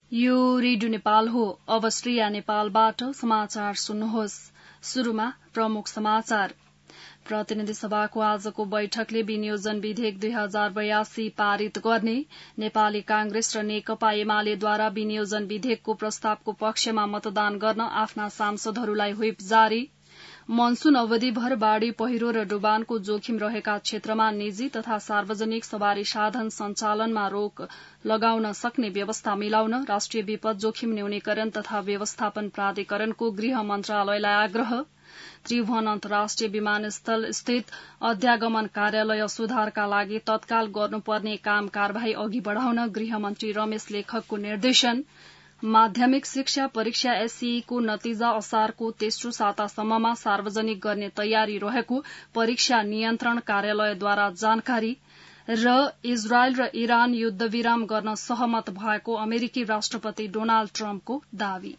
यो रेडियो नेपाल हो। अब श्रेया नेपालबाट समाचार सुन्नुहोस्। शुरूमा प्रमुख समाचार। प्रतिनिधि सभाको आजको बैठकले विनियोजन विधेयक 2082 पारित गर्ने। नेपाली कांग्रेस र नेकपा एमालेद्वारा विनियोजन विधेयकको प्रस्तावको पक्षमा मतदान गर्न आफ्ना सांसदहरूलाई व्हिप जारी। मनसून अवधिभर बाढ़ी पहिरो र डुबानको जोखिम रहेका क्षेत्रमा निजी तथा सार्वजनिक सवारी साधन सञ्चालनमा रोक लगाउन सक्ने व्यवस्था मिलाउन राष्ट्रिय विपद जोखिम न्यूनीकरण तथा व्यवस्थापन प्राधिकरणको गृह मन्त्रालयलाई आग्रह। त्रिभुवन अन्तर्राष्ट्रिय विमानस्थल स्थित अध्यागमन कार्यालय सुधारका लागि तत्काल गर्नुपर्ने काम कार्यवाही अघि बढ़ाउन गृहमन्त्री रमेश लेखकको निर्देशन। माध्यमिक शिक्षा परीक्षा एससीई को नतिजा असारको तेस्रो सातासम्ममा सार्वजनिक गर्ने तयारी रहेको परीक्षा नियन्त्रण कार्यालयद्वारा जानकारी। र इजरायल र इरान युद्धविराम गर्न सहमत भएको अमेरिकी राष्ट्रपति डोनाल्ड ट्रम्पको दावी।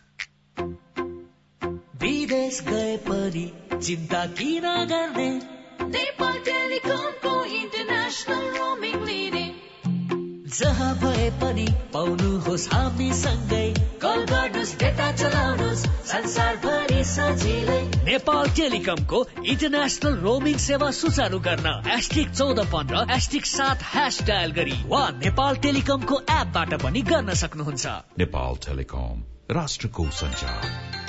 विदेश गए पनि चिन्ता किन गर्ने? नेपाल टेलिकमको इन्टरनेशनल रोमिङ लिने जहाँ भए पनि पाउनुहोस् हामीसँगै। कल गर्नुहोस्, डेटा चलाउनुहोस्, संसारभरि सजिलै। नेपाल टेलिकमको इन्टरनेशनल रोमिङ सेवा सुचारू गर्न *1415 *7# डायल गरी वा नेपाल टेलिकमको एपबाट पनि गर्न सक्नुहुन्छ। नेपाल टेलिकम, राष्ट्रको सञ्चार।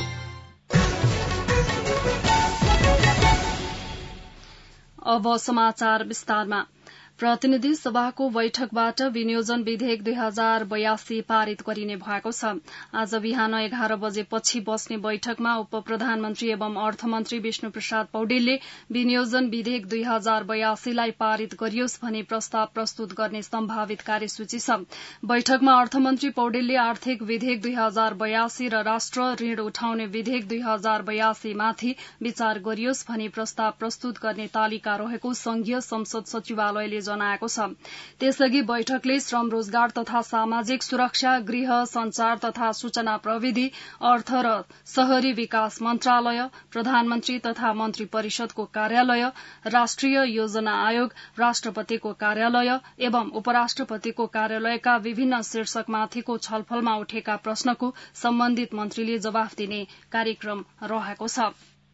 अब समाचार विस्तारमा। प्रतिनिधि सभाको बैठकबाट विनियोजन विधेयक 2082 पारित गरिने भएको छ। आज बिहान 11 बजेपछि बस्ने बैठकमा उप प्रधानमन्त्री एवं अर्थमन्त्री विष्णु प्रसाद पौडेलले विनियोजन विधेयक 2082 लाई पारित गरियोस् भनी प्रस्ताव प्रस्तुत गर्ने सम्भावित कार्यसूची छ। बैठकमा अर्थमन्त्री पौडेलले आर्थिक विधेयक 2082 र राष्ट्र ऋण उठाउने विधेयक 2082 माथि विचार गरियोस् भनी प्रस्ताव प्रस्तुत गर्ने तालिका रहेको संघीय संसद सचिवालयले जनाएको छ। त्यसअघि बैठकले श्रम रोजगार तथा सामाजिक सुरक्षा, गृह, संचार तथा सूचना प्रविधि, अर्थ र शहरी विकास मन्त्रालय, प्रधानमन्त्री तथा मन्त्री परिषदको कार्यालय, राष्ट्रिय योजना आयोग, राष्ट्रपतिको कार्यालय एवं उपराष्ट्रपतिको कार्यालयका विभिन्न शीर्षकमाथिको छलफलमा उठेका प्रश्नको सम्बन्धित मन्त्रीले जवाफ दिने कार्यक्रम रहेको छ।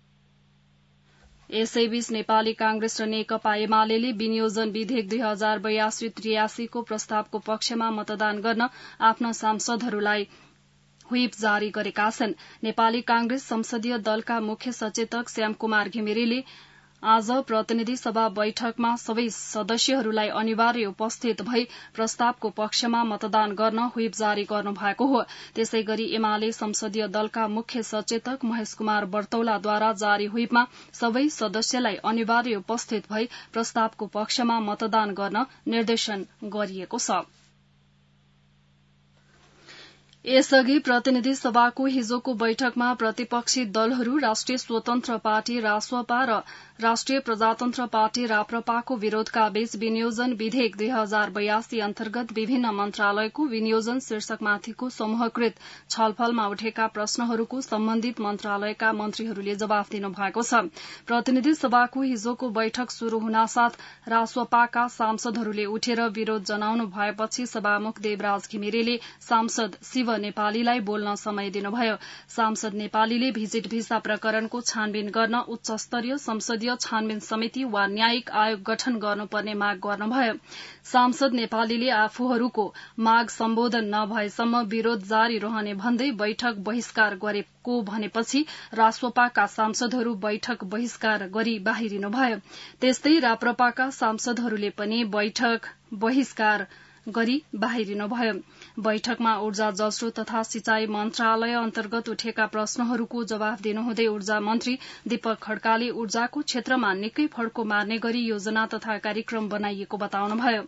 यसैबीच नेपाली कांग्रेस र नेकपा एमालेले विनियोजन विधेयक 2082-83 को प्रस्तावको पक्षमा मतदान गर्न आफ्ना सांसदहरूलाई व्हिप जारी गरेका छन्। नेपाली कांग्रेस संसदीय दलका मुख्य सचेतक श्यामकुमार घिमिरेले आज प्रतिनिधि सभा बैठकमा सबै सदस्यहरूलाई अनिवार्य उपस्थित भई प्रस्तावको पक्षमा मतदान गर्न व्हिप जारी गर्नु भएको हो। त्यसै गरी एमाले संसदीय दलका मुख्य सचेतक महेश कुमार बर्तौलाद्वारा जारी व्हिपमा सबै सदस्यलाई अनिवार्य उपस्थित भई प्रस्तावको पक्षमा मतदान गर्न निर्देशन गरिएको छ। यसअघि प्रतिनिधि सभाको हिजोको बैठकमा प्रतिपक्षी दलहरू राष्ट्रिय स्वतन्त्र पार्टी रासोपा र राष्ट्रिय प्रजातन्त्र पार्टी राप्रपाको विरोधका बीच विनियोजन विधेयक 2082 अन्तर्गत विभिन्न मन्त्रालयको विनियोजन शीर्षकमाथिको समूहकृत छलफलमा उठेका प्रश्नहरूको सम्बन्धित मन्त्रालयका मन्त्रीहरूले जवाफ दिनुभएको छ। प्रतिनिधि सभाको हिजोको बैठक शुरू हुनासाथ रासोपाका सांसदहरूले उठेर विरोध जनाउनु भएपछि सभामुख देवराज घिमिरेले सांसद शिव नेपालीलाई बोल्न समय दिनुभयो। सांसद नेपालीले भिजिट भिसा प्रकरणको छानबिन गर्न उच्च स्तरीय संसदीय छानबिन समिति वा न्यायिक आयोग गठन गर्नुपर्ने माग गर्नुभयो। सांसद नेपालीले आफूहरूको माग सम्बोधन नभएसम्म विरोध जारी रहने भन्दै बैठक बहिष्कार गरेको भनेपछि रासोपाका सांसदहरू बैठक बहिष्कार गरी बाहिरिनुभयो। त्यस्तै राप्रपाका सांसदहरूले पनि बैठक बहिष्कार गरी बाहिरिनुभयो। बैठकमा ऊर्जा जलस्रोत तथा सिंचाई मन्त्रालय अन्तर्गत उठेका प्रश्नहरूको जवाफ दिनुहुँदै ऊर्जा मन्त्री दीपक खड्काले ऊर्जाको क्षेत्रमा निकै फड्को मार्ने गरी योजना तथा कार्यक्रम बनाइएको बताउनुभयो।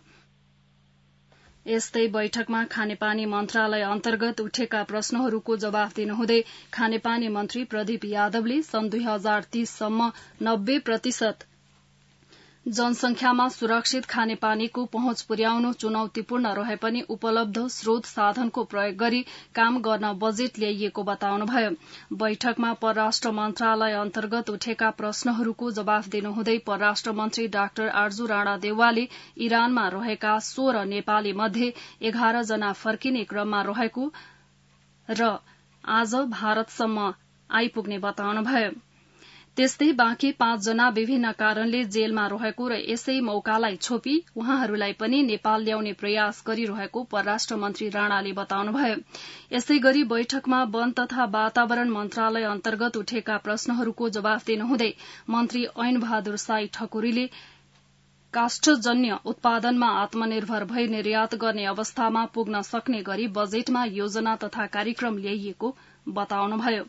यस्तै बैठकमा खानेपानी मन्त्रालय अन्तर्गत उठेका प्रश्नहरूको जवाफ दिनुहुँदै खानेपानी मन्त्री प्रदीप यादवले सन् 2030 सम्म 90% जनसंख्यामा सुरक्षित खानेपानीको पहुँच पुर्याउनु चुनौतीपूर्ण रहे पनि उपलब्ध स्रोत साधनको प्रयोग गरी काम गर्न बजेट ल्याइएको बताउनुभयो। बैठकमा परराष्ट्र मन्त्रालय अन्तर्गत उठेका प्रश्नहरूको जवाफ दिनुहुँदै परराष्ट्र मन्त्री डाक्टर आर्जू राणा देउवाले इरानमा रहेका 16 नेपाली मध्ये 11 जना फर्किने क्रममा रहेको र आज भारतसम्म आइपुग्ने बताउनुभयो। त्यस्तै बाँकी 5 जना विभिन्न कारणले जेलमा रहेको र यसै मौकालाई छोपी उहाँहरूलाई पनि नेपाल ल्याउने प्रयास गरिरहेको परराष्ट्र मन्त्री राणाले बताउनुभयो। यसै गरी बैठकमा वन तथा वातावरण मन्त्रालय अन्तर्गत उठेका प्रश्नहरूको जवाफ दिनुहुँदै मन्त्री ऐन बहादुर साई ठकुरीले काष्ठजन्य उत्पादनमा आत्मनिर्भर भई निर्यात गर्ने अवस्थामा पुग्न सक्ने गरी बजेटमा योजना तथा कार्यक्रम ल्याइएको बताउनुभयो।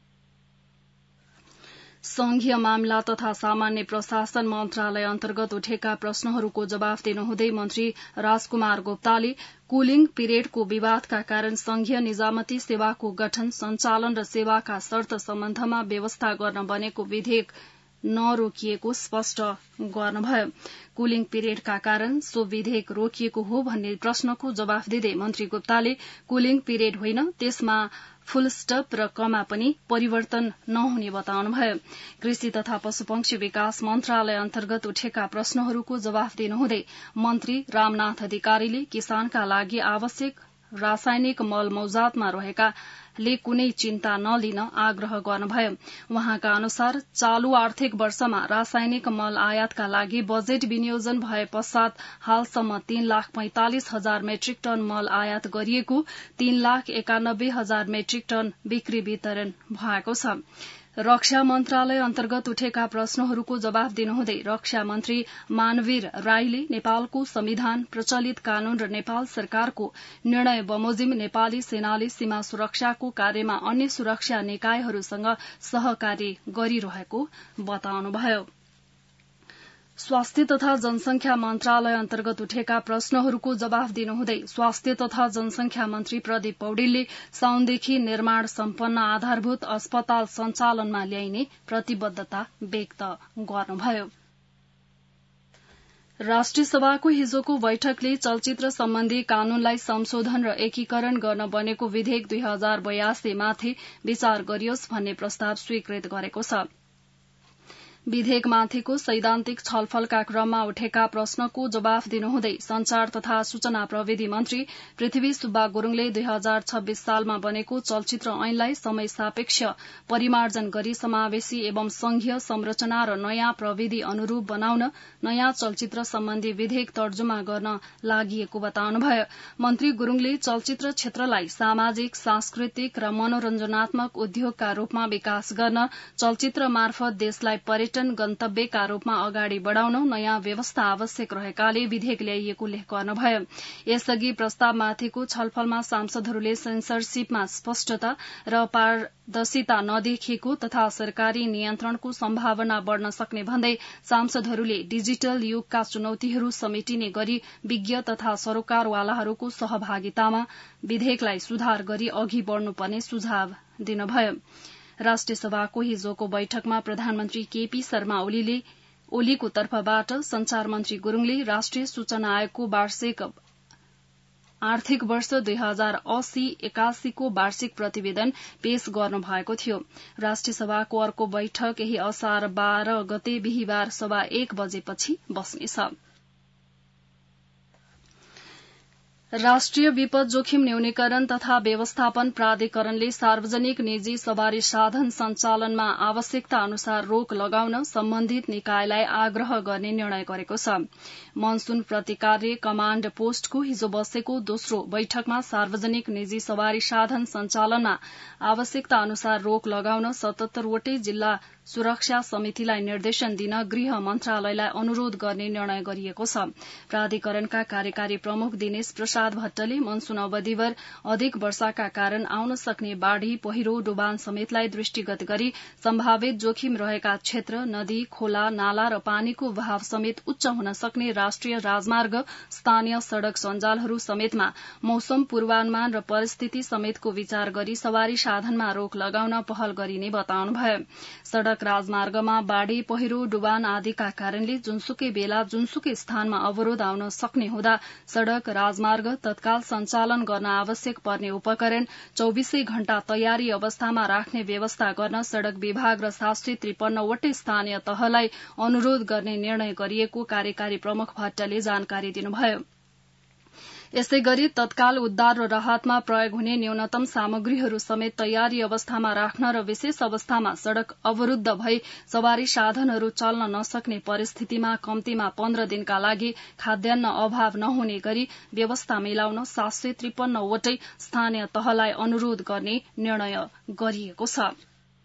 संघीय मामला तथा सामान्य प्रशासन मन्त्रालय अन्तर्गत उठेका प्रश्नहरूको जवाफ दिनुहुँदै मन्त्री राजकुमार गुप्ताले कुलिङ पिरियडको विवादका कारण संघीय निजामती सेवाको गठन, सञ्चालन र सेवाका शर्त सम्बन्धमा व्यवस्था गर्न बनेको विधेयक नरोकिएको स्पष्ट गर्नुभयो। कुलिङ पिरियडका कारण सो विधेयक रोकिएको हो भन्ने प्रश्नको जवाफ दिँदै मन्त्री गुप्ताले कुलिङ पिरियड होइन, त्यसमा फुल स्टप र कमा पनि परिवर्तन नहुने बताउनुभयो। कृषि तथा पशुपक्षी विकास मन्त्रालय अन्तर्गत उठेका प्रश्नहरूको जवाफ दिनुहुँदै मन्त्री रामनाथ अधिकारीले किसानका लागि आवश्यक रासायनिक मल मौजातमा रहेकाले कुनै चिन्ता नलिन आग्रह गर्नुभयो। उहाँका अनुसार चालू आर्थिक वर्षमा रासायनिक मल आयातका लागि बजेट विनियोजन भए पश्चात हालसम्म 3,45,000 मेट्रिक टन मल आयात गरिएको, 3,91,000 मेट्रिक टन बिक्री वितरण भएको छ। रक्षा मन्त्रालय अन्तर्गत उठेका प्रश्नहरूको जवाफ दिनुहुँदै रक्षा मन्त्री मानवीर राईले नेपालको संविधान, प्रचलित कानून र नेपाल सरकारको निर्णय बमोजिम नेपाली सेनाले सीमा सुरक्षाको कार्यमा अन्य सुरक्षा निकायहरूसँग सहकार्य गरिरहेको बताउनुभयो। स्वास्थ्य तथा जनसंख्या मन्त्रालय अन्तर्गत उठेका प्रश्नहरूको जवाफ दिनुहुँदै स्वास्थ्य तथा जनसंख्या मन्त्री प्रदीप पौडेलले साउनदेखि निर्माण सम्पन्न आधारभूत अस्पताल सञ्चालनमा ल्याइने प्रतिबद्धता व्यक्त गर्नुभयो। राष्ट्रिय सभाको हिजोको बैठकले चलचित्र सम्बन्धी कानूनलाई संशोधन र एकीकरण गर्न बनेको विधेयक 2082 माथि विचार गरियोस् भन्ने प्रस्ताव स्वीकृत गरेको छ। विधेयकमाथिको सैद्धान्तिक छलफलका क्रममा उठेका प्रश्नको जवाफ दिनुहुँदै संचार तथा सूचना प्रविधि मन्त्री पृथ्वी सुब्बा गुरूङले 2026 सालमा बनेको चलचित्र ऐनलाई समय सापेक्ष परिमार्जन गरी समावेशी एवं संघीय संरचना र नयाँ प्रविधि अनुरूप बनाउन नयाँ चलचित्र सम्बन्धी विधेयक तर्जुमा गर्न लागिएको बताउनुभयो। मन्त्री गुरूङले चलचित्र क्षेत्रलाई सामाजिक, सांस्कृतिक र मनोरञ्जनात्मक उद्योगका रूपमा विकास गर्न, चलचित्र मार्फत देशलाई पर्यटन गन्तव्यका रूपमा अगाडि बढ़ाउन नयाँ व्यवस्था आवश्यक रहेकाले विधेयक ल्याइएको उल्लेख गर्नुभयो। यसअघि प्रस्तावमाथिको छलफलमा सांसदहरूले सेन्सरशिपमा स्पष्टता र पारदर्शिता नदेखिएको तथा सरकारी नियन्त्रणको सम्भावना बढ़न सक्ने भन्दै सांसदहरूले डिजिटल युगका चुनौतीहरू समेटिने गरी विज्ञ तथा सरोकारवालाहरूको सहभागितामा विधेयकलाई सुधार गरी अघि बढ़नुपर्ने सुझाव दिनुभयो। राष्ट्रिय सभाको हिजोको बैठकमा प्रधानमन्त्री केपी शर्मा ओलीको तर्फबाट संचार मन्त्री गुरूङले राष्ट्रिय सूचना आयोगको वार्षिक आर्थिक वर्ष 2080-81 को वार्षिक प्रतिवेदन पेश गर्नु भएको थियो। राष्ट्रिय सभाको अर्को बैठक यही असार 12 गते बिहीबार सभा 1 बजेपछि बस्नेछ। राष्ट्रिय विपद जोखिम न्यूनीकरण तथा व्यवस्थापन प्राधिकरणले सार्वजनिक निजी सवारी साधन सञ्चालनमा आवश्यकता अनुसार रोक लगाउन सम्बन्धित निकायलाई आग्रह गर्ने निर्णय गरेको छ। मनसून प्रतिकार्य कमाण्ड पोस्टको हिजो बसेको दोस्रो बैठकमा सार्वजनिक निजी सवारी साधन सञ्चालनमा आवश्यकता अनुसार रोक लगाउन 77 वटै जिल्ला सुरक्षा समितिलाई निर्देशन दिन गृह मन्त्रालयलाई अनुरोध गर्ने निर्णय गरिएको छ। प्राधिकरणका कार्यकारी प्रमुख दिनेश प्रसाद भट्टले मनसून अवधिभर अधिक वर्षाका कारण आउन सक्ने बाढ़ी, पहिरो, डुबान समेतलाई दृष्टिगत गरी सम्भावित जोखिम रहेका क्षेत्र, नदी, खोला, नाला र पानीको बहाव समेत उच्च हुन सक्ने राष्ट्रिय राजमार्ग, स्थानीय सड़क सञ्जालहरू समेतमा मौसम पूर्वानुमान र परिस्थिति समेतको विचार गरी सवारी साधनमा रोक लगाउन पहल गरिने बताउनुभयो। सड़क सड़क राजमार्गमा बाढ़ी पहिरो डुबान आदिका कारणले जुनसुकै बेला जुनसुकै स्थानमा अवरोध आउन सक्ने हुँदा सड़क राजमार्ग तत्काल सञ्चालन गर्न आवश्यक पर्ने उपकरण 24 घण्टा तयारी अवस्थामा राख्ने व्यवस्था गर्न सड़क विभाग र 753 वटै स्थानीय तहलाई अनुरोध गर्ने निर्णय गरिएको कार्यकारी प्रमुख भट्टले जानकारी दिनुभयो। यसै गरी तत्काल उद्धार र राहतमा प्रयोग हुने न्यूनतम सामग्रीहरू समेत तयारी अवस्थामा राख्न र विशेष अवस्थामा सड़क अवरूद्ध भई सवारी साधनहरू चल्न नसक्ने परिस्थितिमा कम्तीमा 15 दिनका लागि खाद्यान्न अभाव नहुने गरी व्यवस्था मिलाउन 753 वटै स्थानीय तहलाई अनुरोध गर्ने निर्णय गरिएको छ।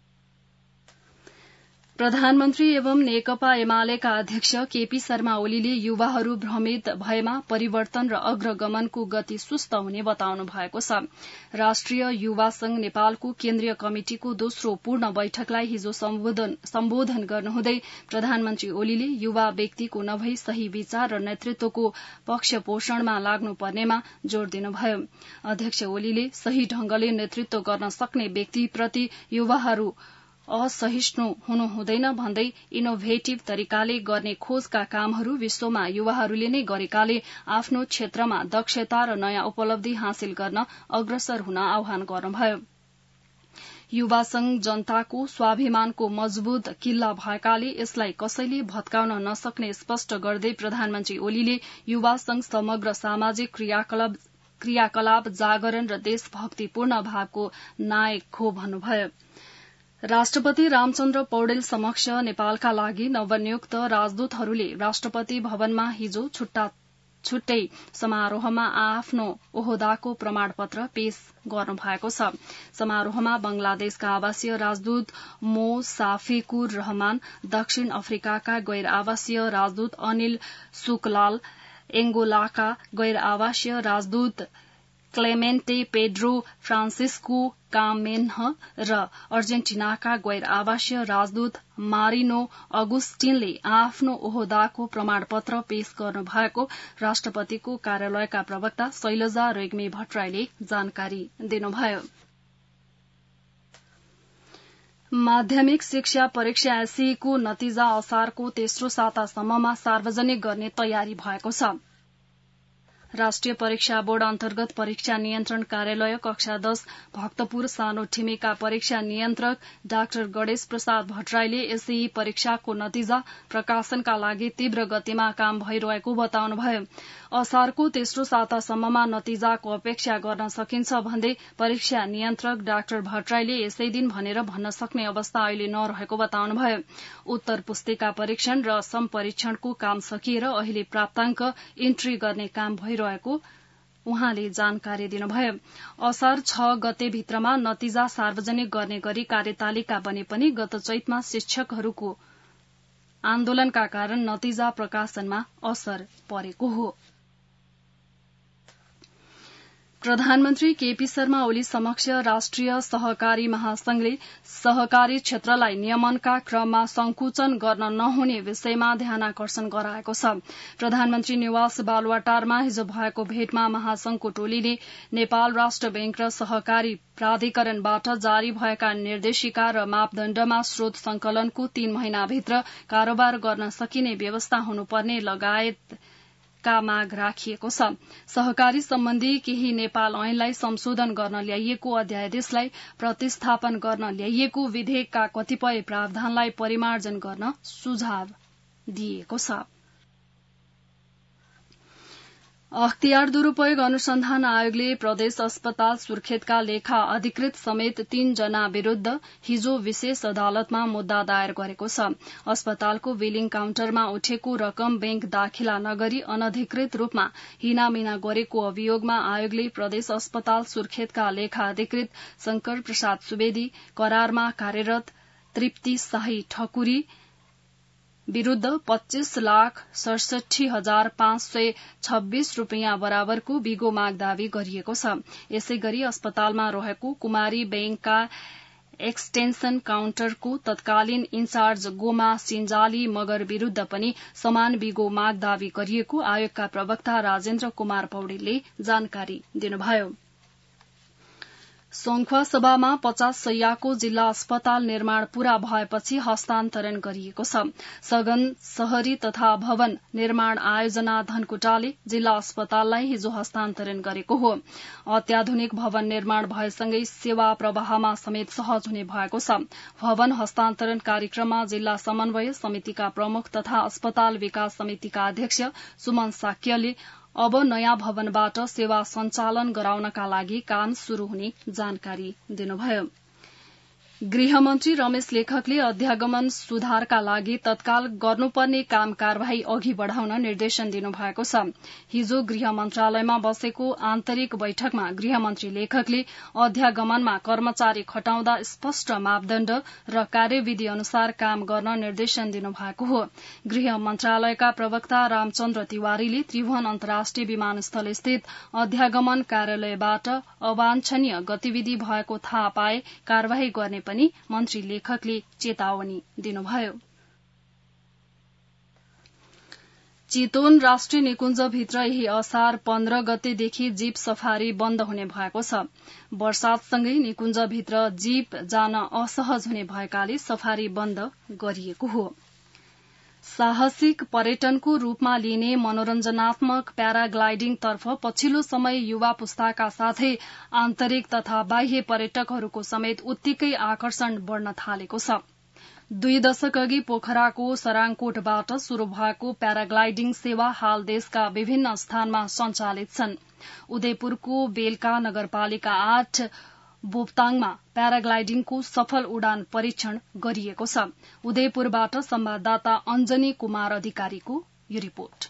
प्रधानमन्त्री एवं नेकपा एमालेका अध्यक्ष केपी शर्मा ओलीले युवाहरू भ्रमित भएमा परिवर्तन र अग्रगमनको गति सुस्त हुने बताउनु भएको छ। राष्ट्रिय युवा संघ नेपालको केन्द्रीय कमिटिको दोस्रो पूर्ण बैठकलाई हिजो सम्बोधन गर्नुहुँदै प्रधानमन्त्री ओलीले युवा व्यक्तिको नभई सही विचार र नेतृत्वको पक्ष पोषणमा लाग्नुपर्नेमा जोड़ दिनुभयो। अध्यक्ष ओलीले सही ढंगले नेतृत्व गर्न सक्ने व्यक्तिप्रति युवाहरू असहिष्णु हुनु हुँदैन भन्दै इनोभेटिभ तरिकाले गर्ने खोजका कामहरू विश्वमा युवाहरूले नै गरेकाले आफ्नो क्षेत्रमा दक्षता र नयाँ उपलब्धि हासिल गर्न अग्रसर हुन आह्वान गर्नुभयो। युवा संघ जनताको स्वाभिमानको मजबूत किल्ला भएकाले यसलाई कसैले भत्काउन नसक्ने स्पष्ट गर्दै प्रधानमन्त्री ओलीले युवा संघ समग्र सामाजिक क्रियाकलाप जागरण र देशभक्तिपूर्ण भावको नायक हो भन्नुभयो। राष्ट्रपति रामचन्द्र पौडेल समक्ष नेपालका लागि नवनियुक्त राजदूतहरूले राष्ट्रपति भवनमा हिजो छुट्टै समारोहमा आफ्नो ओहदाको प्रमाणपत्र पेश गर्नुभएको छ। समारोहमा बंगलादेशका आवासीय राजदूत मो साफिकुर रहमान, दक्षिण अफ्रिकाका गैर आवासीय राजदूत अनिल सुकलाल, एंगोलाका गैर आवासीय राजदूत क्लेमेन्टे पेड्रो फ्रान्सिस्को कामेन्ह र अर्जेन्टिनाका गैर आवासीय राजदूत मारिनो अगुस्टिनले आफ्नो ओहदाको प्रमाणपत्र पेश गर्नुभएको राष्ट्रपतिको कार्यालयका प्रवक्ता शैलजा रेग्मी भट्टराईले जानकारी दिनुभयो। माध्यमिक शिक्षा परीक्षा एसईको नतिजा असारको तेस्रो सातासम्ममा सार्वजनिक गर्ने तयारी भएको छ। राष्ट्रिय परीक्षा बोर्ड अन्तर्गत परीक्षा नियन्त्रण कार्यालय कक्षा 10 भक्तपुर सानो ठिमीका परीक्षा नियन्त्रक डाक्टर गणेश प्रसाद भट्टराईले एसई परीक्षाको नतिजा प्रकाशनका लागि तीव्र गतिमा काम भइरहेको बताउनुभयो। असारको तेस्रो सातासम्ममा नतिजाको अपेक्षा गर्न सकिन्छ भन्दै परीक्षा नियन्त्रक डाक्टर भट्टराईले यसै दिन भनेर भन्न सक्ने अवस्था अहिले नरहेको बताउनुभयो। उत्तर पुस्तिका परीक्षण र सम्परीक्षणको काम सकिएर अहिले प्राप्ताङ्क इन्ट्री गर्ने काम भइरहेको उहाँले जानकारी दिनुभयो। असार 6 गते भित्रमा नतिजा सार्वजनिक गर्ने गरी कार्यतालिका बने पनि गत चैतमा शिक्षकहरूको आन्दोलनका कारण नतिजा प्रकाशनमा असर परेको हो। प्रधानमन्त्री केपी शर्मा ओली समक्ष राष्ट्रिय सहकारी महासंघले सहकारी क्षेत्रलाई नियमनका क्रममा संकुचन गर्न नहुने विषयमा ध्यानाकर्षण गराएको छ। प्रधानमन्त्री निवास बालुवाटारमा हिजो भएको भेटमा महासंघको टोलीले नेपाल राष्ट्र बैंक र सहकारी प्राधिकरणबाट जारी भएका निर्देशिका र मापदण्डमा स्रोत संकलनको 3 महिनाभित्र कारोबार गर्न सकिने व्यवस्था हुनुपर्ने लगायत का माग राखिएको छ। सहकारी सम्बन्धी केही नेपाल ऐनलाई संशोधन गर्न ल्याइएको अध्यादेशलाई प्रतिस्थापन गर्न ल्याइएको विधेयकका कतिपय प्रावधानलाई परिमार्जन गर्न सुझाव दिएको छ। अख्तियार दुरूपयोग अनुसन्धान आयोगले प्रदेश अस्पताल सुर्खेतका लेखा अधिकृत समेत 3 जना विरूद्ध हिजो विशेष अदालतमा मुद्दा दायर गरेको छ। अस्पतालको बिलिङ काउन्टरमा उठेको रकम बैंक दाखिला नगरी अनधिकृत रूपमा हिनामिना गरेको अभियोगमा आयोगले प्रदेश अस्पताल सुर्खेतका लेखा अधिकृत शंकर प्रसाद सुवेदी, करारमा कार्यरत तृप्ति शाही ठकुरी विरूद्ध 25,67,526 रूपियाँ बराबरको बिगो माग दावी गरिएको छ। यसै गरी अस्पतालमा रहेको कुमारी बैंकका एक्सटेन्सन काउन्टरको तत्कालीन इन्चार्ज गोमा सिन्जाली मगर विरूद्ध पनि समान बिगो माग दावी गरिएको आयोगका प्रवक्ता राजेन्द्र कुमार पौडेलले जानकारी दिनुभयो। सङ्खुवा सभामा 50 शैय्याको जिल्ला अस्पताल निर्माण पूरा भएपछि हस्तान्तरण गरिएको छ। सघन शहरी तथा भवन निर्माण आयोजना धनकुटाले जिल्ला अस्पताललाई हिजो हस्तान्तरण गरेको हो। अत्याधुनिक भवन निर्माण भएसँगै सेवा प्रवाहमा समेत सहज हुने भएको छ। भवन हस्तान्तरण कार्यक्रममा जिल्ला समन्वय समितिका प्रमुख तथा अस्पताल विकास समितिका अध्यक्ष सुमन साक्यले अब नयाँ भवनबाट सेवा सञ्चालन गराउनका लागि काम शुरू हुने जानकारी दिनुभयो। गृहमन्त्री रमेश लेखकले अध्यागमन सुधारका लागि तत्काल गर्नुपर्ने काम कार्यवाही अघि बढ़ाउन निर्देशन दिनुभएको छ। हिजो गृह मन्त्रालयमा बसेको आन्तरिक बैठकमा गृहमन्त्री लेखकले अध्यागमनमा कर्मचारी खटाउँदा स्पष्ट मापदण्ड र कार्यविधि अनुसार काम गर्न निर्देशन दिनुभएको हो। गृह मन्त्रालयका प्रवक्ता रामचन्द्र तिवारीले त्रिभुवन अन्तर्राष्ट्रिय विमानस्थल स्थित अध्यागमन कार्यालयबाट अवाञ्छनीय गतिविधि भएको थाहा पाए कार्यवाही गर्ने पनि मन्त्री लेखकले चेतावनी दिनुभयो। चितवन राष्ट्रिय निकुञ्जभित्र यही असार 15 गतेदेखि जीप सफारी बन्द हुने भएको छ। वर्षातसँगै निकुञ्जभित्र जीप जान असहज हुने भएकाले सफारी बन्द गरिएको हो। साहसिक पर्यटनको रूपमा लिने मनोरञ्जनात्मक प्याराग्लाइडिङतर्फ पछिल्लो समय युवा पुस्ताका साथै आन्तरिक तथा बाह्य पर्यटकहरूको समेत उत्तिकै आकर्षण बढ़न थालेको छ। 2 दशक अघि पोखराको सराङकोटबाट शुरू भएको प्याराग्लाइडिङ सेवा हाल देशका विभिन्न स्थानमा सञ्चालित छन्। उदयपुरको बेलका नगरपालिका 8 बोप्ताङमा प्याराग्लाइडिङको सफल उडान परीक्षण गरिएको छ। उदयपुरबाट संवाददाता अञ्जनी कुमार अधिकारीको यो रिपोर्ट।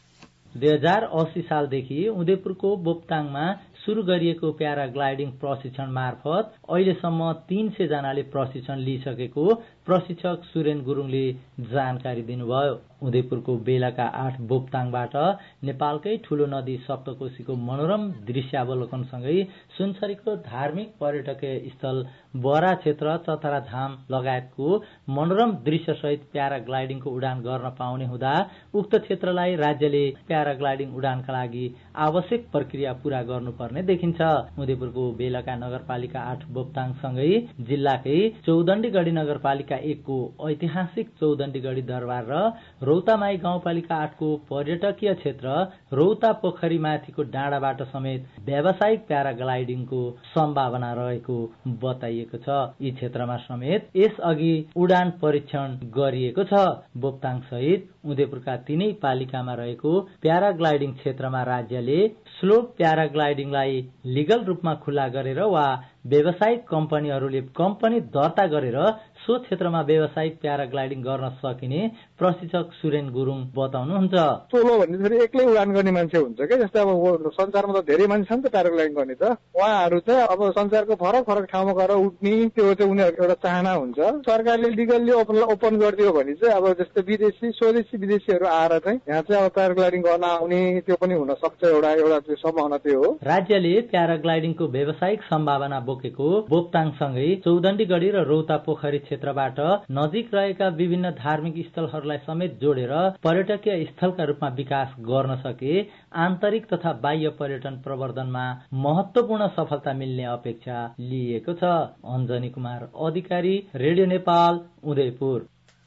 2080 सालदेखि उदयपुरको बोप्ताङमा शुरू गरिएको प्याराग्लाइडिङ प्रशिक्षण मार्फत अहिलेसम्म 300 जनाले प्रशिक्षण लिइसकेको प्रशिक्षक सुरेन गुरुङले जानकारी दिनुभयो। उदयपुरको बेलाका 8 बोप्ताङबाट नेपालकै ठूलो नदी सप्तकोशीको मनोरम दृश्यावलोकनसँगै सुनसरीको धार्मिक पर्यटकीय स्थल बरा क्षेत्र चतरा धाम लगायतको मनोरम दृश्यसहित प्याराग्लाइडिङको उडान गर्न पाउने हुँदा उक्त क्षेत्रलाई राज्यले प्याराग्लाइडिङ उडानका लागि आवश्यक प्रक्रिया पूरा गर्नुपर्ने देखिन्छ। उदयपुरको बेलाका नगरपालिका 8 बोप्ताङसँगै जिल्लाकै चौदण्डीगढी नगरपालिका 1 को ऐतिहासिक चौदण्डीगढी दरबार र रौतामाई गाउँपालिका 8 को पर्यटकीय क्षेत्र रौता पोखरी माथिको डाँडाबाट समेत व्यावसायिक प्याराग्लाइडिङको सम्भावना रहेको बताइएको छ। यी क्षेत्रमा समेत यसअघि उडान परीक्षण गरिएको छ। बोप्ताङ सहित उदयपुरका 3 पालिकामा रहेको प्याराग्लाइडिङ क्षेत्रमा राज्यले स्लोप प्याराग्लाइडिङलाई लिगल रूपमा खुला गरेर वा व्यावसायिक कम्पनीहरूले कम्पनी दर्ता गरेर सो क्षेत्रमा व्यावसायिक प्याराग्लाइडिङ गर्न सकिने प्रशिक्षक सुरेन गुरुङ बताउनुहुन्छ। सोलो भन्ने एक्लै उडान गर्ने मान्छे हुन्छ क्या, जस्तै अब संसारमा त धेरै मान्छे छन् त प्याराग्लाइडिङ गर्ने त, उहाँहरू चाहिँ अब संसारको फरक फरक ठाउँमा गएर उठ्ने त्यो चाहिँ उनीहरूको एउटा चाहना हुन्छ। सरकारले लिगल्ली ओपन गरिदियो भने चाहिँ अब जस्तै विदेशी स्वदेशी विदेशीहरू आएर चाहिँ यहाँ चाहिँ अब प्याराग्लाइडिङ गर्न आउने त्यो पनि हुन सक्छ, एउटा सम्भावना त्यो हो। राज्यले प्याराग्लाइडिङको व्यावसायिक सम्भावना बोकेको बोप्ताङसँगै चौदण्डीगढी र रौता पोखरी क्षेत्रबाट नजिक रहेका विभिन्न धार्मिक स्थलहरूलाई समेत जोडेर पर्यटकीय स्थलका रूपमा विकास गर्न सके आन्तरिक तथा बाह्य पर्यटन प्रवर्धनमा महत्वपूर्ण सफलता मिल्ने अपेक्षा लिएको छ। अञ्जनी कुमार अधिकारी, रेडियो नेपाल, उदयपुर।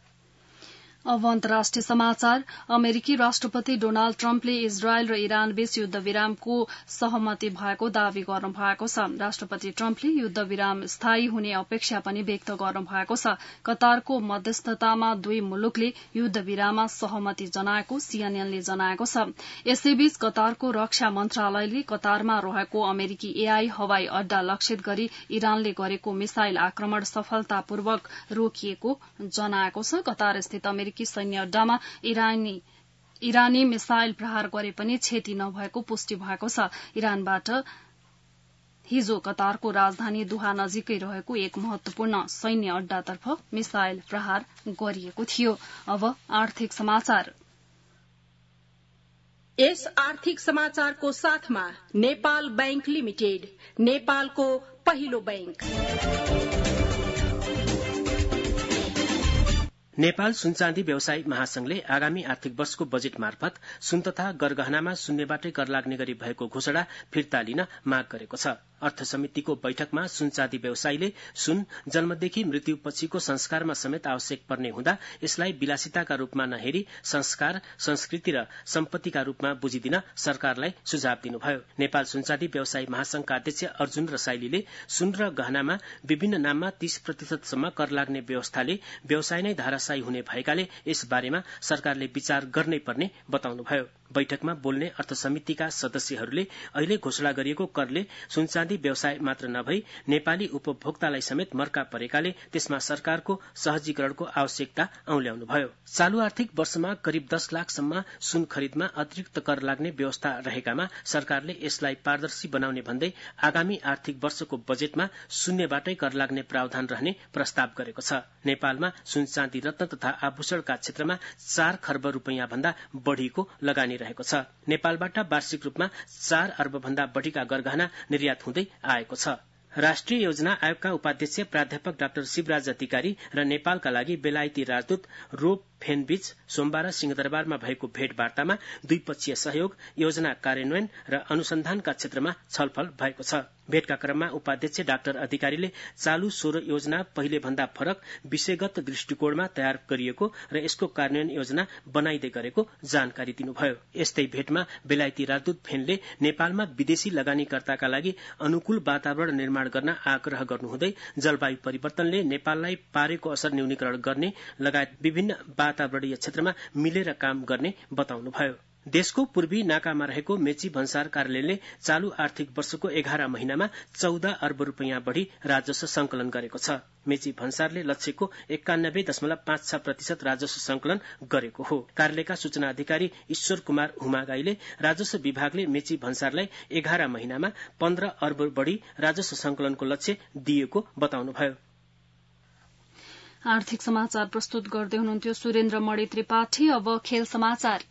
अब अन्तर्राष्ट्रिय समाचार। अमेरिकी राष्ट्रपति डोनाल्ड ट्रम्पले इजरायल र इरान बीच युद्ध विरामको सहमति भएको दावी गर्नु भएको छ। राष्ट्रपति ट्रम्पले युद्ध विराम स्थायी हुने अपेक्षा पनि व्यक्त गर्नु भएको छ। कतारको मध्यस्थतामा 2 मुलुकले युद्ध विराममा सहमति जनाएको सीएनएनले जनाएको छ। यसैबीच कतारको रक्षा मन्त्रालयले कतारमा रहेको अमेरिकी एआई हवाई अड्डा लक्षित गरी इरानले गरेको मिसाइल आक्रमण सफलतापूर्वक रोकिएको जनाएको छ। कतार स्थित अमेरिकी सैन्य अड्डामा इरानी मिसाइल प्रहार गरे पनि क्षति नभएको पुष्टि भएको छ। इरानबाट हिजो कतारको राजधानी दोहा नजिकै रहेको एक महत्वपूर्ण सैन्य अड्डातर्फ मिसाइल प्रहार गरिएको थियो। अब आर्थिक समाचार। यस आर्थिक समाचारको साथमा नेपाल बैंक लिमिटेड, नेपालको पहिलो बैंक। नेपाल सुनचाँदी व्यवसायी महासंघले आगामी आर्थिक वर्षको बजेट मार्फत सुन तथा गरगहनामा शून्यबाटै कर लाग्ने गरी भएको घोषणा फिर्ता लिन माग गरेको छ। अर्थ समितिको बैठकमा सुनचाँदी व्यवसायीले सुन जन्मदेखि मृत्युपछिको संस्कारमा समेत आवश्यक पर्ने हुँदा यसलाई विलासिताका रूपमा नहेरी संस्कार, संस्कृति र सम्पत्तिका रूपमा बुझिदिन सरकारलाई सुझाव दिनुभयो। नेपाल सुनचाँदी व्यवसायी महासंघका अध्यक्ष अर्जुन रसाइलीले सुन र गहनामा विभिन्न नाममा 30% सम्म कर लाग्ने व्यवस्थाले व्यवसाय नै धाराशायी हुने भएकाले यस बारेमा सरकारले विचार गर्नै पर्ने बताउनुभयो। बैठकमा बोल्ने अर्थ समितिका सदस्यहरूले अहिले घोषणा गरिएको करले सुनचाँदी व्यवसाय मात्र नभई नेपाली उपभोक्तालाई समेत मर्का परेकाले त्यसमा सरकारको सहजीकरणको आवश्यकता औल्याउनुभयो। चालू आर्थिक वर्षमा करिब 10 लाखसम्म सुन खरिदमा अतिरिक्त कर लाग्ने व्यवस्था रहेकामा सरकारले यसलाई पारदर्शी बनाउने भन्दै आगामी आर्थिक वर्षको बजेटमा शून्यबाटै कर लाग्ने प्रावधान रहने प्रस्ताव गरेको छ। नेपालमा सुनचाँदी रत्न तथा आभूषणका क्षेत्रमा 4 खर्ब रुपैयाँ भन्दा बढ़ीको लगानी रहेको छ। नेपालबाट वार्षिक रूपमा 4 अर्ब भन्दा बढ़ीका गरगहना निर्यात हुँदै आएको छ। राष्ट्रिय योजना आयोगका उपाध्यक्ष प्राध्यापक डाक्टर शिवराज अधिकारी र नेपालका लागि बेलायती राजदूत रोब फेनबीच सोमबार सिंहदरबारमा भएको भेटवार्तामा द्विपक्षीय सहयोग, योजना कार्यान्वयन र अनुसन्धानका क्षेत्रमा छलफल भएको छ। भेटका क्रममा उपाध्यक्ष डाक्टर अधिकारीले चालू 16 योजना पहिले भन्दा फरक विषयगत दृष्टिकोणमा तयार गरिएको र यसको कार्यान्वयन योजना बनाइदै गरेको जानकारी दिनुभयो। यस्तै भेटमा बेलायती राजदूत फेनले नेपालमा विदेशी लगानीकर्ताका लागि अनुकूल वातावरण निर्माण गर्न आग्रह गर्नुहुँदै जलवायु परिवर्तनले नेपाललाई पारेको असर न्यूनीकरण गर्ने लगायत विभिन्न वातावरणीय क्षेत्रमा मिलेर काम गर्ने बताउनुभयो। देशको पूर्वी नाकामा रहेको मेची भन्सार कार्यालयले चालू आर्थिक वर्षको 11 महिनामा 14 अर्ब रुपैयाँ बढ़ी राजस्व संकलन गरेको छ। मेची भन्सारले लक्ष्यको 91.56% राजस्व संकलन गरेको हो। कार्यालयका सूचना अधिकारी ईश्वर कुमार हुमागाईले राजस्व विभागले मेची भन्सारलाई 11 महिनामा 15 अर्ब बढ़ी राजस्व संकलनको लक्ष्य दिएको बताउनुभयो। आर्थिक समाचार प्रस्तुत गर्दै हुनुहुन्थ्यो सुरेन्द्र मणि त्रिपाठी। अब खेल समाचार।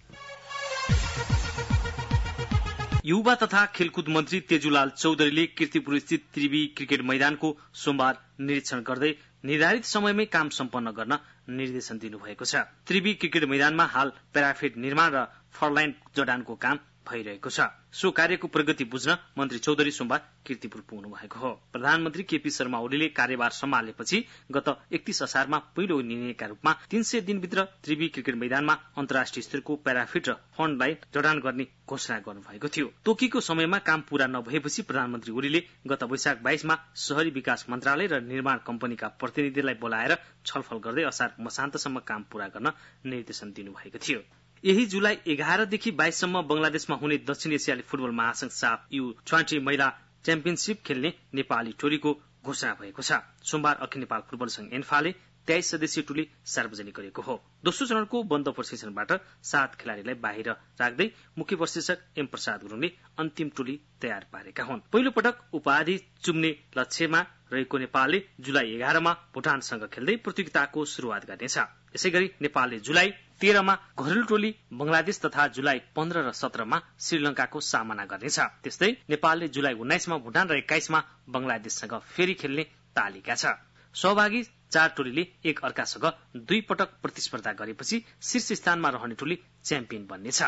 युवा तथा खेलकुद मन्त्री तेजुलाल चौधरीले कीर्तिपुर स्थित त्रिवी क्रिकेट मैदानको सोमबार निरीक्षण गर्दै निर्धारित समयमै काम सम्पन्न गर्न निर्देशन दिनुभएको छ। त्रिवी क्रिकेट मैदानमा हाल प्याराफिट निर्माण र फरलाइन जडानको काम भइरहेको छ। सो कार्यको प्रगति बुझ्न मन्त्री चौधरी सोमबार कीर्तिपुर पुग्नु भएको हो। प्रधानमन्त्री केपी शर्मा ओलीले कार्यभार सम्हालेपछि गत 31 असारमा पहिलो निर्णयका रूपमा 300 दिनभित्र त्रिवी क्रिकेट मैदानमा अन्तर्राष्ट्रिय स्तरको प्याराफिट र फन्ड लाइन जडान गर्ने घोषणा गर्नुभएको थियो। तोकेको समयमा काम पूरा नभएपछि प्रधानमन्त्री ओलीले गत वैशाख 22 मा शहरी विकास मन्त्रालय र निर्माण कम्पनीका प्रतिनिधिलाई बोलाएर छलफल गर्दै असार मसान्तसम्म काम पूरा गर्न निर्देशन दिनुभएको थियो। यही जुलाई 11 देखि 22 सम्म बंगलादेशमा हुने दक्षिण एसियाली फुटबल महासंघ साफ U20 महिला च्याम्पियनशिप खेल्ने नेपाली टोलीको घोषणा भएको छ। सोमबार अखिल नेपाल फुटबल संघ एन्फाले 23 सदस्यीय टोली सार्वजनिक गरेको हो। दोस्रो चरणको बन्द प्रशिक्षणबाट 7 खेलाड़ीलाई बाहिर राख्दै मुख्य प्रशिक्षक एम प्रसाद गुरुङले अन्तिम टोली तयार पारेका हुन्। पहिलो पटक उपाधि चुम्ने लक्ष्यमा रहेको नेपालले जुलाई 11 मा भुटानसँग खेल्दै प्रतियोगिताको शुरूआत गर्नेछ। यसैगरी नेपालले जुलाई 13 मा घरेलु टोली बंगलादेश तथा जुलाई 15 र 17 मा श्रीलंकाको सामना गर्नेछ। त्यस्तै नेपालले जुलाई 19 मा भुटान र 21 मा बंगलादेशसँग फेरि खेल्ने तालिका छ। सहभागी 4 टोलीले एक अर्कासँग 2 पटक प्रतिस्पर्धा गरेपछि शीर्ष स्थानमा रहने टोली च्याम्पियन बन्नेछ।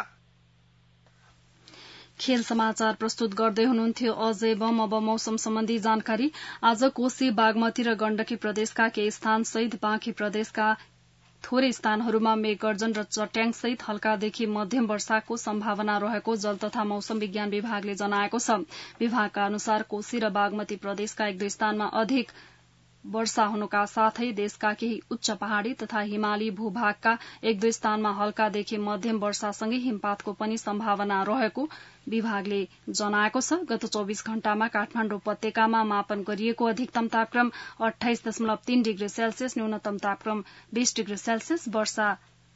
खेल समाचार प्रस्तुत गर्दै हुनुहुन्थ्यो अजय बम। अब मौसम सम्बन्धी जानकारी। आज कोशी, बागमती र गण्डकी प्रदेशका केही स्थान सहित बाँकी प्रदेशका थोरै स्थानहरूमा मेघगर्जन र चट्याङसहित हल्कादेखि मध्यम वर्षाको सम्भावना रहेको जल तथा मौसम विज्ञान विभागले जनाएको छ। विभागका अनुसार कोशी र बागमती प्रदेशका 1-2 स्थानमा अधिक वर्षा हुनुका साथै देशका केही उच्च पहाड़ी तथा हिमाली भूभागका 1-2 स्थानमा हल्कादेखि मध्यम वर्षासँगै हिमपातको पनि सम्भावना रहेको विभागले जनाएको छ। गत 24 घण्टामा काठमाडौँ उपत्यकामा मापन गरिएको अधिकतम तापक्रम 28.3 डिग्री सेल्सियस, न्यूनतम तापक्रम 20 डिग्री सेल्सियस, वर्षा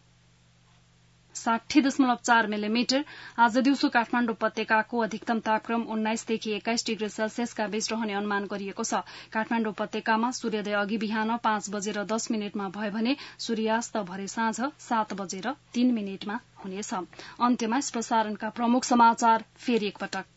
60.4 मिलिमिटर। आज दिउँसो काठमाडौँ उपत्यकाको अधिकतम तापक्रम 19 देखि 21 डिग्री सेल्सियसका बीच रहने अनुमान गरिएको छ। काठमाडौँ उपत्यकामा सूर्योदय अघि बिहान 5:10 मा भयो भने सूर्यास्त भरे साँझ 7:03 हुनेछ। अन्त्यमा यस प्रसारणका प्रमुख समाचार फेरि एकपटक।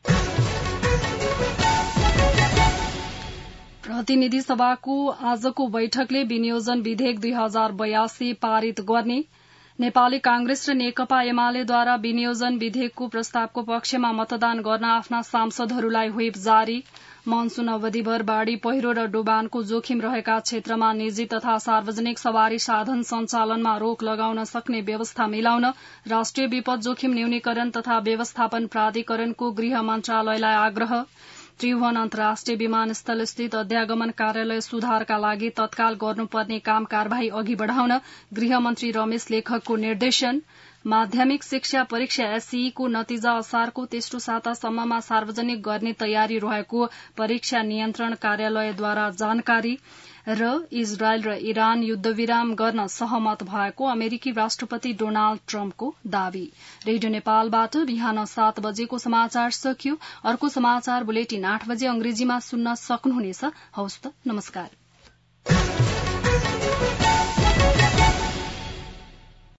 प्रतिनिधि सभाको आजको बैठकले विनियोजन विधेयक 2082 पारित गर्ने, नेपाली कांग्रेस र नेकपा एमालेद्वारा विनियोजन विधेयकको प्रस्तावको पक्षमा मतदान गर्न आफ्ना सांसदहरूलाई व्हिप जारी। मनसून अवधिभर बाढ़ी पहिरो र डुबानको जोखिम रहेका क्षेत्रमा निजी तथा सार्वजनिक सवारी साधन सञ्चालनमा रोक लगाउन सक्ने व्यवस्था मिलाउन राष्ट्रिय विपद जोखिम न्यूनीकरण तथा व्यवस्थापन प्राधिकरणको गृह मन्त्रालयलाई आग्रह। त्रिभुवन अन्तर्राष्ट्रिय विमानस्थल स्थित अध्यागमन कार्यालय सुधारका लागि तत्काल गर्नुपर्ने काम कार्यवाही अघि बढ़ाउन गृहमन्त्री रमेश लेखकको निर्देशन। माध्यमिक शिक्षा परीक्षा एसईई को नतिजा असारको तेस्रो सातासम्ममा सार्वजनिक गर्ने तयारी रहेको परीक्षा नियन्त्रण कार्यालयद्वारा जानकारी। र इजरायल र इरान युद्धविराम गर्न सहमत भएको अमेरिकी राष्ट्रपति डोनाल्ड ट्रम्पको दावी। रेडियो नेपालबाट बिहान 7 बजेको समाचार सकियो। अर्को समाचार बुलेटिन 8 बजे अंग्रेजीमा सुन्न सक्नुहुनेछ। हवस् त, नमस्कार।